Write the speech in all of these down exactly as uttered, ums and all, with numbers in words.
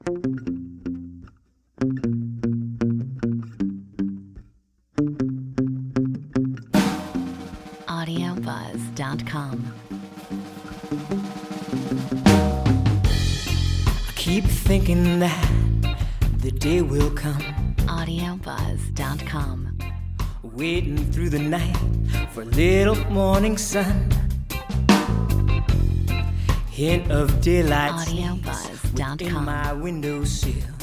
audio buzz dot com. I keep thinking that the day will come. audio buzz dot com. Waiting through the night for a little morning sun. Hint of daylight audio buzz dot com. within my windowsill.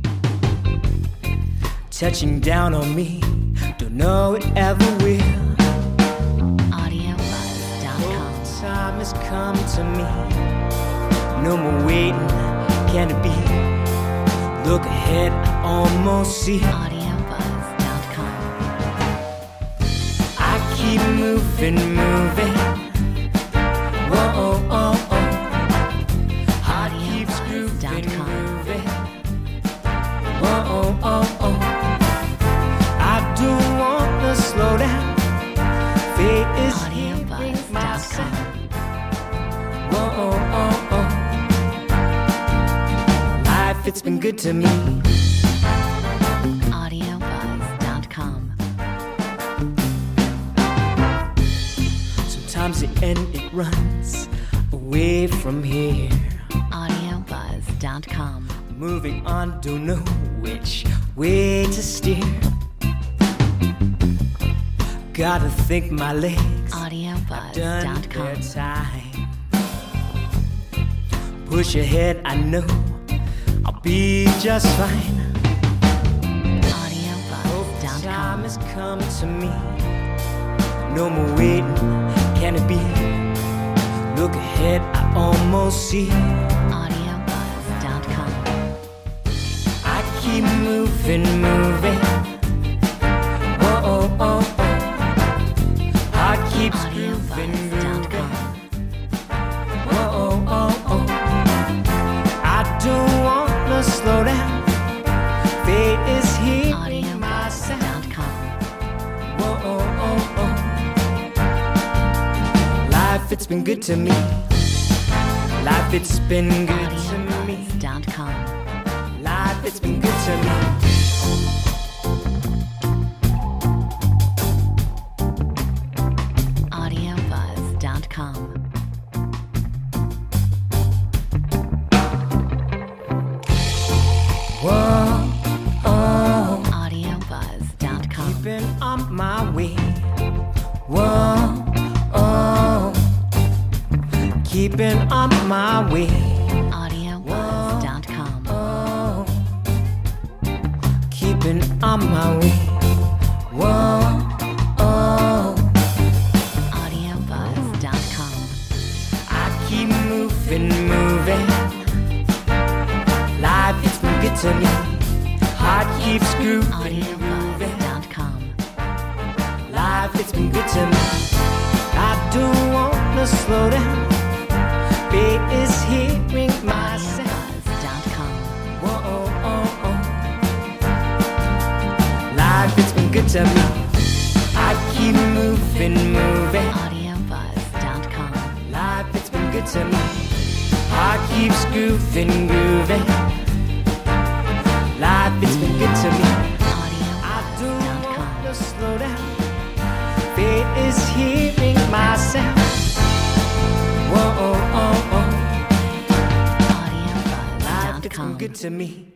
Touching down on me, don't know it ever will. audio buzz dot com. Oh, time has come to me. No more waiting, can it be? Look ahead, I almost see. audio buzz dot com. I keep moving, moving. Whoa, oh, oh, oh. Heart keeps grooving, grooving. Whoa, oh, oh, oh. I don't want to slow down. Fate is hearing my sound. Whoa, oh, oh, oh. Life, it's been good to me. audio buzz dot com. Sometimes the end, it runs away from here. audio buzz dot com. Moving on, don't know which way to steer. Gotta think my legs audio buzz done dot com. their time. Push ahead, I know I'll be just fine. audio buzz dot com. Time has come to me. No more waiting, can it be? Look ahead, I almost see. audio buzz dot com. I keep moving, moving. Whoa, oh, oh, oh. Heart keeps audio grooving, buzz dot com. grooving. Whoa, oh, oh, oh. I don't want to slow down. Fate is audio hearing my buzz sound. dot com. Whoa, oh, oh, oh. Life, it's been good to me. Life, it's been good to audio me. buzz dot com. Life, it's been good to me. audio buzz dot com. Whoa, oh, audio buzz dot com. keeping on my way. Whoa, oh, keeping on my way. audio buzz dot com. Oh, keeping on my way. Whoa, oh, audio buzz dot com. I keep moving, moving. Life, it's been good to me. Heart keeps grooving, audio buzz grooving. dot com. Life, it's been good to me. I don't want to slow down. Fate is hearing my audio sound. buzz dot com. Whoa, oh, oh, oh. Life, it's been good to me. I keep moving, moving. audio buzz dot com. Life, it's been good to me. Heart keeps grooving, grooving. Life, it's been good to me. audio I buzz don't dot want com. to slow down. Fate is hearing my sound. Whoa, oh, oh, oh. audio buzz Life, dot it's been com. good to me.